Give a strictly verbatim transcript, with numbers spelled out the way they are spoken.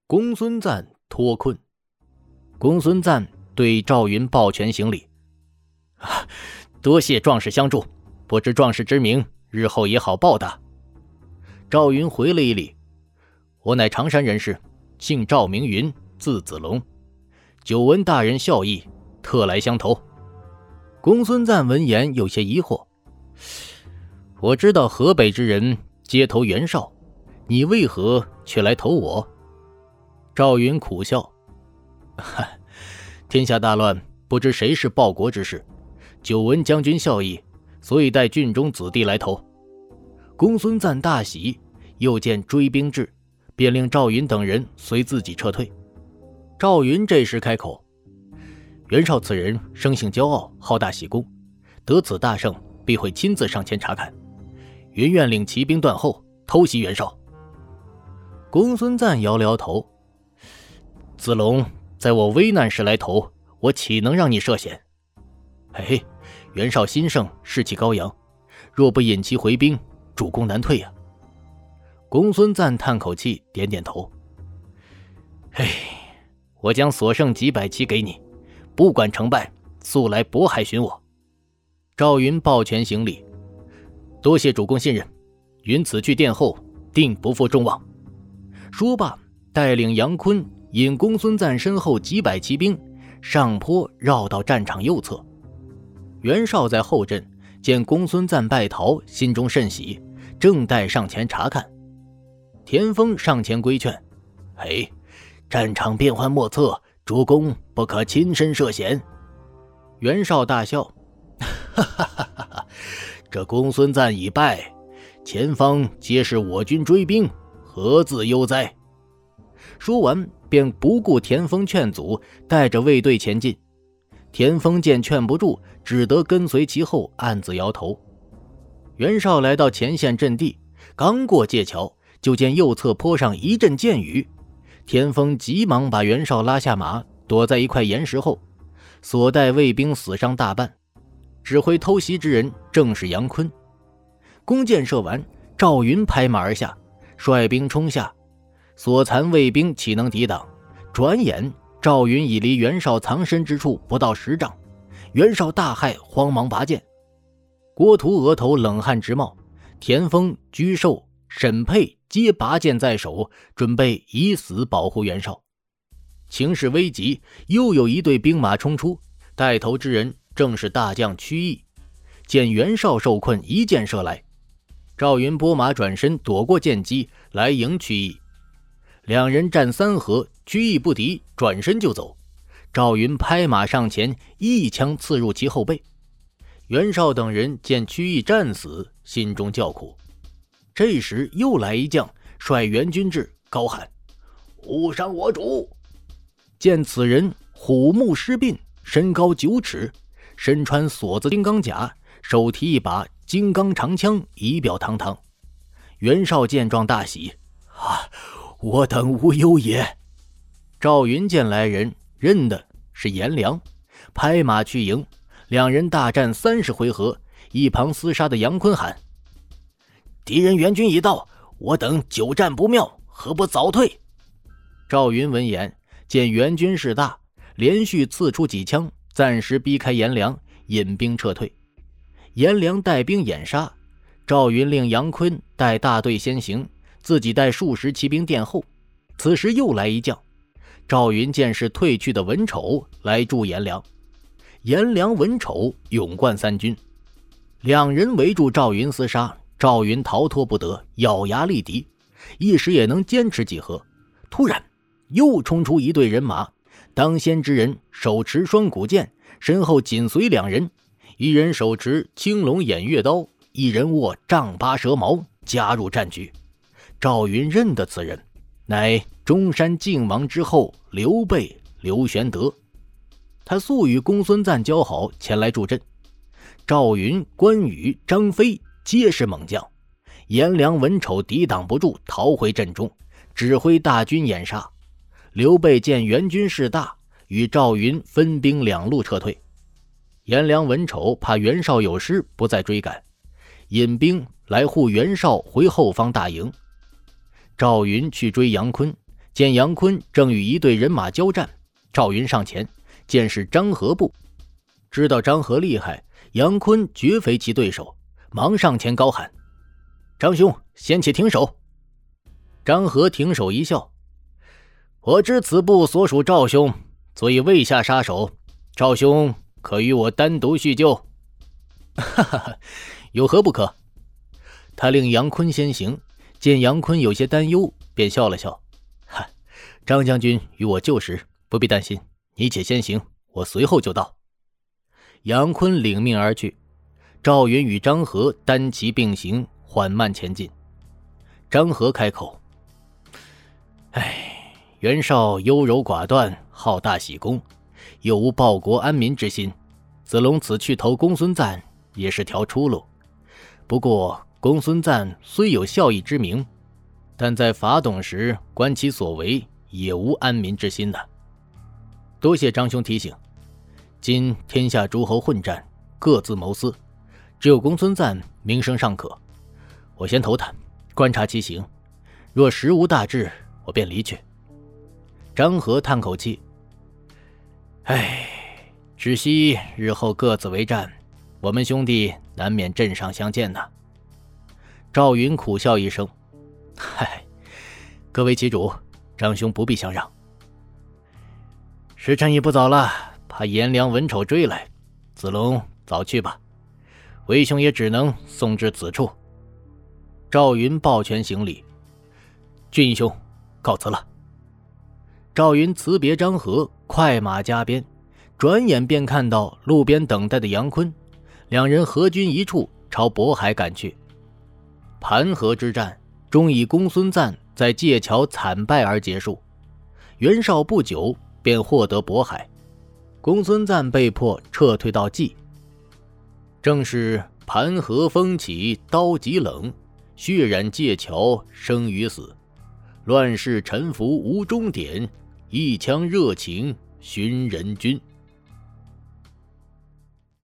公孙瓒脱困。公孙瓒对赵云抱拳行礼：“啊，多谢壮士相助，不知壮士之名，日后也好报答。”赵云回了一礼：“我乃常山人士，姓赵名云，字子龙，久闻大人孝义，特来相投。”公孙瓒闻言有些疑惑：“我知道河北之人皆投袁绍，你为何却来投我？”赵云苦笑：“嗨，天下大乱，不知谁是报国之士，久闻将军孝义，所以带郡中子弟来投。”公孙瓒大喜，又见追兵至，便令赵云等人随自己撤退。赵云这时开口：“袁绍此人生性骄傲，好大喜功，得此大胜，必会亲自上前查看。云愿领骑兵断后，偷袭袁绍。”公孙瓒摇了摇头：“子龙，在我危难时来投，我岂能让你涉险？哎，袁绍心盛，士气高扬，若不引其回兵，主公难退呀。”公孙瓒叹口气，点点头：“哎，我将所剩几百骑给你，不管成败，速来渤海寻我。”赵云抱拳行礼：“多谢主公信任，云此去殿后，定不负众望。”说罢，带领杨坤引公孙瓒身后几百骑兵上坡绕到战场右侧。袁绍在后阵见公孙瓒败逃，心中甚喜，正待上前查看。田丰上前规劝：“嘿，战场变幻莫测，主公不可亲身涉险。”袁绍大笑：“哈哈哈哈哈！这公孙瓒已败，前方皆是我军追兵，何自忧哉？”说完便不顾田丰劝阻，带着卫队前进。田丰见劝不住，只得跟随其后，暗自摇头。袁绍来到前线阵地，刚过界桥，就见右侧坡上一阵箭雨。田丰急忙把袁绍拉下马，躲在一块岩石后，所带卫兵死伤大半。指挥偷袭之人正是杨坤。弓箭射完，赵云拍马而下，率兵冲下，所残卫兵岂能抵挡？转眼赵云已离袁绍藏身之处不到十丈，袁绍大骇，慌忙拔剑。郭图额头冷汗直冒，田丰、居寿、沈佩皆拔剑在手，准备以死保护袁绍。情势危急，又有一队兵马冲出，带头之人正是大将曲义。见袁绍受困，一箭射来，赵云拨马转身躲过箭击，来迎曲义。两人战三合，曲义不敌，转身就走。赵云拍马上前，一枪刺入其后背。袁绍等人见曲义战死，心中叫苦。这时又来一将，率援军至，高喊：“勿伤我主！”见此人虎目狮鬓，身高九尺，身穿锁子金刚甲，手提一把金刚长枪，仪表堂堂。袁绍见状大喜：“啊，我等无忧也。”赵云见来人，认的是颜良，拍马去迎。两人大战三十回合，一旁厮杀的杨坤喊：“敌人援军已到，我等久战不妙，何不早退？”赵云闻言，见援军势大，连续刺出几枪，暂时逼开颜良，引兵撤退。颜良带兵掩杀，赵云令杨坤带大队先行，自己带数十骑兵殿后。此时又来一将，赵云见是退去的文丑，来助颜良。颜良、文丑勇冠三军，两人围住赵云厮杀，赵云逃脱不得，咬牙力敌，一时也能坚持几合。突然又冲出一队人马，当先之人手持双股剑，身后紧随两人，一人手持青龙偃月刀，一人握丈八蛇矛，加入战局。赵云认得此人，乃中山靖王之后刘备刘玄德。他素与公孙瓒交好，前来助阵。赵云、关羽、张飞皆是猛将，颜良、文丑抵挡不住，逃回阵中，指挥大军掩杀。刘备见援军势大，与赵云分兵两路撤退。颜良、文丑怕袁绍有失，不再追赶，引兵来护袁绍回后方大营。赵云去追杨坤， 见杨坤正与一队人马交战，赵云上前，见是张合部，知道张合厉害，杨坤绝非其对手，忙上前高喊：张兄，先且停手。张合停手一笑：我知此部所属赵兄，所以未下杀手，赵兄可与我单独叙旧？哈哈哈，有何不可？他令杨坤先行，见杨坤有些担忧，便笑了笑：哈，张将军与我旧时，不必担心，你且先行，我随后就到。杨坤领命而去，赵云与张合单骑并行，缓慢前进。张合开口：唉，袁绍优柔寡断，好大喜功，又无报国安民之心，子龙此去投公孙瓒也是条出路。不过公孙瓒虽有孝义之名，但在伐董时观其所为，也无安民之心呢。多谢张兄提醒，今天下诸侯混战，各自谋私，只有公孙瓒名声尚可，我先投他，观察其行，若实无大志，我便离去。张合叹口气：唉，只惜日后各自为战，我们兄弟难免阵上相见呐。赵云苦笑一声：嗨，各为其主，张兄不必相让。时辰已不早了，怕颜良文丑追来，子龙早去吧，为兄也只能送至此处。赵云抱拳行礼：俊兄告辞了。赵云辞别张合，快马加鞭，转眼便看到路边等待的杨坤，两人合军一处，朝渤海赶去。盘河之战终以公孙瓒在界桥惨败而结束，袁绍不久便获得渤海，公孙瓒被迫撤退到冀。正是盘河风起刀极冷，血染界桥生与死，乱世沉浮无终点，一腔热情寻人君。